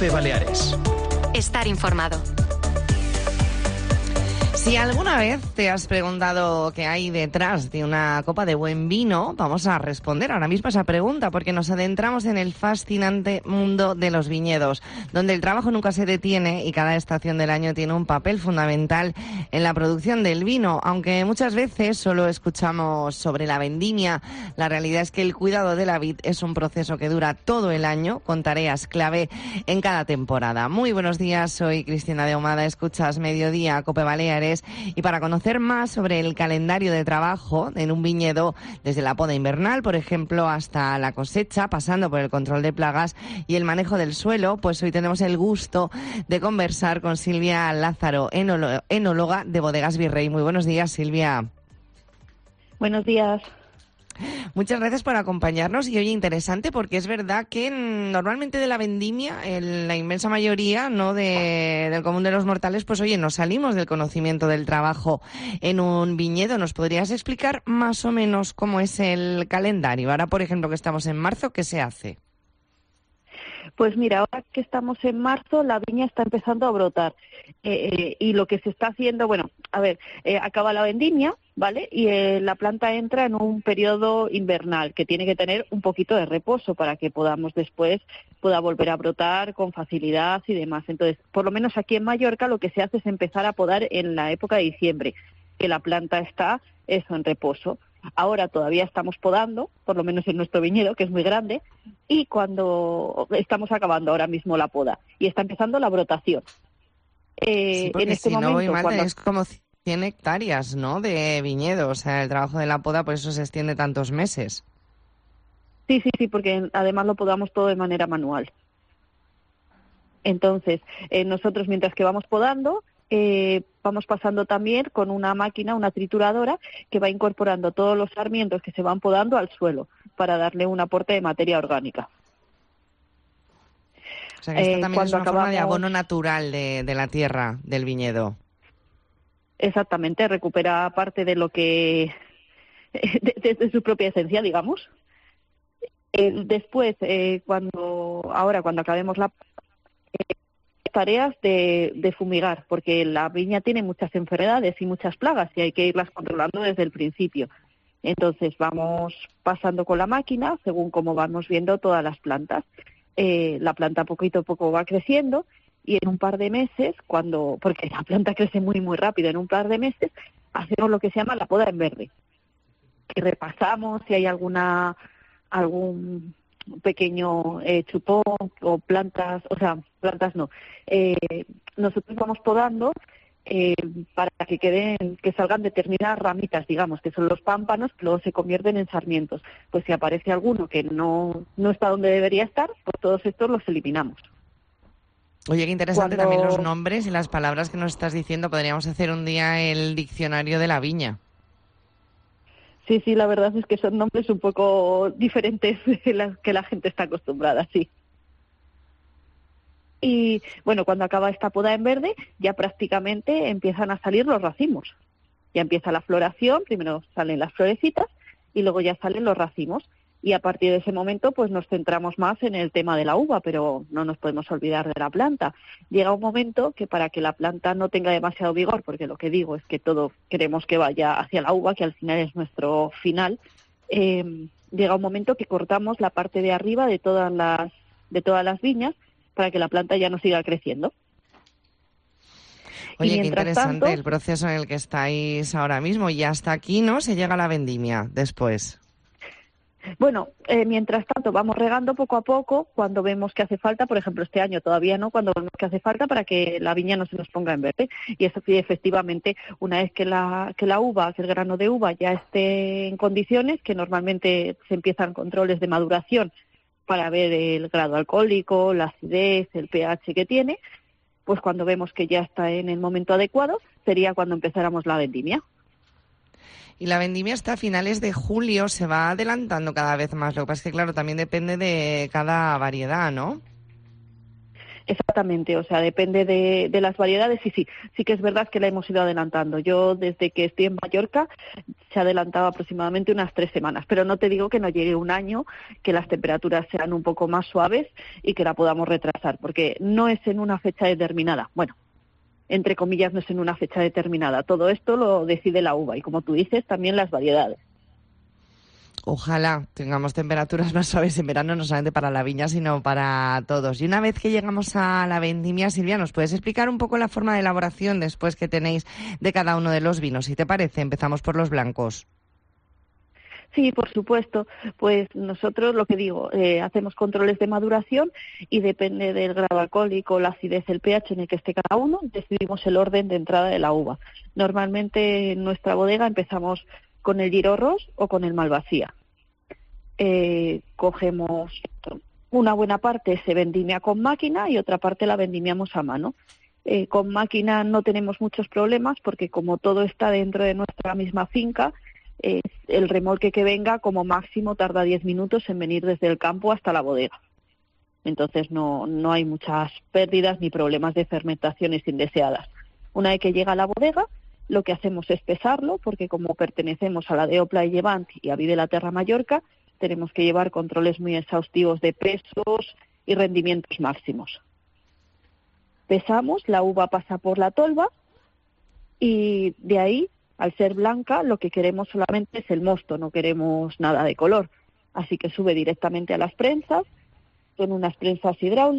COPE Baleares. Estar informado. Si alguna vez te has preguntado qué hay detrás de una copa de buen vino, vamos a responder ahora mismo esa pregunta, porque nos adentramos en el fascinante mundo de los viñedos, donde el trabajo nunca se detiene y cada estación del año tiene un papel fundamental en la producción del vino. Aunque muchas veces solo escuchamos sobre la vendimia, la realidad es que el cuidado de la vid es un proceso que dura todo el año, con tareas clave en cada temporada. Muy buenos días, soy Cristina de Ahumada, escuchas Mediodía, COPE Baleares. Y para conocer más sobre el calendario de trabajo en un viñedo, desde la poda invernal, por ejemplo, hasta la cosecha, pasando por el control de plagas y el manejo del suelo, pues hoy tenemos el gusto de conversar con Silvia Lázaro, enóloga de Bodegas Virrey. Muy buenos días, Silvia. Buenos días. Muchas gracias por acompañarnos y oye, interesante porque es verdad que normalmente de la vendimia, la inmensa mayoría, no del común de los mortales, pues oye, nos salimos del conocimiento del trabajo en un viñedo. ¿Nos podrías explicar más o menos cómo es el calendario? Ahora, por ejemplo, que estamos en marzo, ¿qué se hace? Pues mira, ahora que estamos en marzo, la viña está empezando a brotar. Y lo que se está haciendo, acaba la vendimia, ¿vale? Y la planta entra en un periodo invernal que tiene que tener un poquito de reposo para que pueda volver a brotar con facilidad y demás. Entonces, por lo menos aquí en Mallorca lo que se hace es empezar a podar en la época de diciembre, que la planta está en reposo. Ahora todavía estamos podando, por lo menos en nuestro viñedo, que es muy grande, y cuando estamos acabando ahora mismo la poda y está empezando la brotación. Sí, porque en este si momento, no voy mal, es como 100 hectáreas, ¿no?, de viñedo. O sea, el trabajo de la poda, por eso se extiende tantos meses. Sí, porque además lo podamos todo de manera manual. Entonces, nosotros mientras que vamos podando, vamos pasando también con una máquina, una trituradora, que va incorporando todos los sarmientos que se van podando al suelo para darle un aporte de materia orgánica. O sea, que esta también es una forma de abono natural de la tierra, del viñedo. Exactamente, recupera parte de lo que de su propia esencia, digamos. Después, cuando acabemos la tareas de fumigar, porque la viña tiene muchas enfermedades y muchas plagas y hay que irlas controlando desde el principio. Entonces vamos pasando con la máquina según cómo vamos viendo todas las plantas. La planta poquito a poco va creciendo y en un par de meses, porque la planta crece muy muy rápido, en un par de meses hacemos lo que se llama la poda en verde, que repasamos si hay algún pequeño chupón o plantas, nosotros vamos podando para que salgan determinadas ramitas, digamos, que son los pámpanos, que luego se convierten en sarmientos. Pues si aparece alguno que no está donde debería estar, pues todos estos los eliminamos. Oye, qué interesante también los nombres y las palabras que nos estás diciendo. Podríamos hacer un día el diccionario de la viña. Sí, la verdad es que son nombres un poco diferentes de las que la gente está acostumbrada, sí. Y bueno, cuando acaba esta poda en verde, ya prácticamente empiezan a salir los racimos. Ya empieza la floración, primero salen las florecitas y luego ya salen los racimos. Y a partir de ese momento, pues nos centramos más en el tema de la uva, pero no nos podemos olvidar de la planta. Llega un momento que para que la planta no tenga demasiado vigor, porque lo que digo es que todo queremos que vaya hacia la uva, que al final es nuestro final, llega un momento que cortamos la parte de arriba de todas las viñas para que la planta ya no siga creciendo. Oye, qué interesante el proceso en el que estáis ahora mismo. Y hasta aquí, ¿no?, se llega a la vendimia después. Bueno, mientras tanto vamos regando poco a poco cuando vemos que hace falta, por ejemplo este año todavía no, cuando vemos que hace falta para que la viña no se nos ponga en verde. Y eso sí, efectivamente, una vez que la uva, que el grano de uva ya esté en condiciones, que normalmente se empiezan controles de maduración para ver el grado alcohólico, la acidez, el pH que tiene, pues cuando vemos que ya está en el momento adecuado, sería cuando empezáramos la vendimia. Y la vendimia hasta finales de julio, se va adelantando cada vez más. Lo que pasa es que, claro, también depende de cada variedad, ¿no? Exactamente, o sea, depende de las variedades y sí que es verdad que la hemos ido adelantando. Yo desde que estoy en Mallorca se adelantaba aproximadamente unas 3 semanas, pero no te digo que no llegue un año, que las temperaturas sean un poco más suaves y que la podamos retrasar, porque no es en una fecha determinada. Bueno, entre comillas, no es en una fecha determinada. Todo esto lo decide la uva y, como tú dices, también las variedades. Ojalá tengamos temperaturas más suaves en verano, no solamente para la viña, sino para todos. Y una vez que llegamos a la vendimia, Silvia, ¿nos puedes explicar un poco la forma de elaboración después que tenéis de cada uno de los vinos? Si te parece, empezamos por los blancos. Sí, por supuesto. Pues nosotros, lo que digo, hacemos controles de maduración y depende del grado alcohólico, la acidez, el pH en el que esté cada uno, decidimos el orden de entrada de la uva. Normalmente en nuestra bodega empezamos con el Giro Ros o con el Malvasía. Cogemos una buena parte, se vendimia con máquina y otra parte la vendimiamos a mano. Con máquina no tenemos muchos problemas porque como todo está dentro de nuestra misma finca, el remolque que venga como máximo tarda 10 minutos en venir desde el campo hasta la bodega. Entonces no hay muchas pérdidas ni problemas de fermentaciones indeseadas. Una vez que llega a la bodega, lo que hacemos es pesarlo, porque como pertenecemos a la Deopla y Llevant y a Vive la Terra Mallorca, tenemos que llevar controles muy exhaustivos de pesos y rendimientos máximos. Pesamos, la uva pasa por la tolva y de ahí, al ser blanca, lo que queremos solamente es el mosto, no queremos nada de color. Así que sube directamente a las prensas, son unas prensas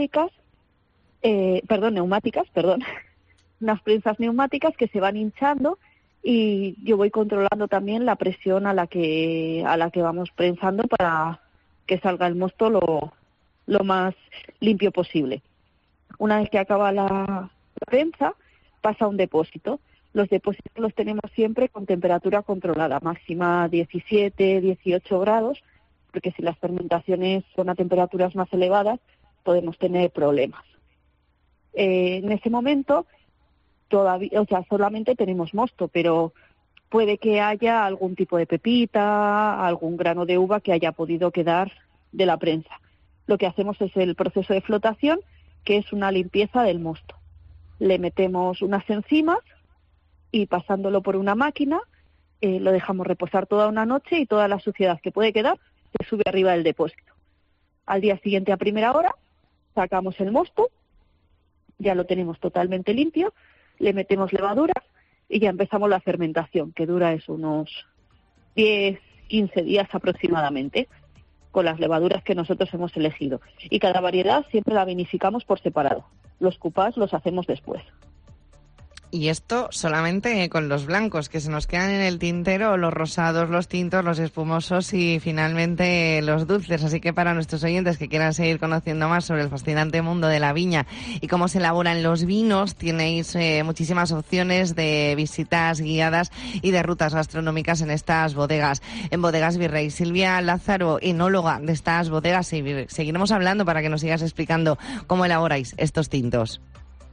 neumáticas, unas prensas neumáticas que se van hinchando y yo voy controlando también la presión a la que vamos prensando para que salga el mosto lo más limpio posible. Una vez que acaba la prensa, pasa a un depósito. Los depósitos los tenemos siempre con temperatura controlada, máxima 17, 18 grados, porque si las fermentaciones son a temperaturas más elevadas, podemos tener problemas. En ese momento, solamente tenemos mosto, pero puede que haya algún tipo de pepita, algún grano de uva que haya podido quedar de la prensa. Lo que hacemos es el proceso de flotación, que es una limpieza del mosto. Le metemos unas enzimas y pasándolo por una máquina, lo dejamos reposar toda una noche y toda la suciedad que puede quedar se sube arriba del depósito. Al día siguiente, a primera hora, sacamos el mosto, ya lo tenemos totalmente limpio, le metemos levaduras y ya empezamos la fermentación, que dura unos 10, 15 días aproximadamente, con las levaduras que nosotros hemos elegido. Y cada variedad siempre la vinificamos por separado. Los cupás los hacemos después. Y esto solamente con los blancos, que se nos quedan en el tintero, los rosados, los tintos, los espumosos y finalmente los dulces. Así que para nuestros oyentes que quieran seguir conociendo más sobre el fascinante mundo de la viña y cómo se elaboran los vinos, tenéis muchísimas opciones de visitas guiadas y de rutas gastronómicas en estas bodegas. En Bodegas Virrey, Silvia Lázaro, enóloga de estas bodegas, y seguiremos hablando para que nos sigas explicando cómo elaboráis estos tintos.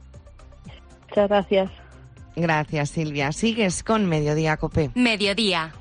Muchas gracias. Gracias, Silvia. Sigues con Mediodía Copé. Mediodía.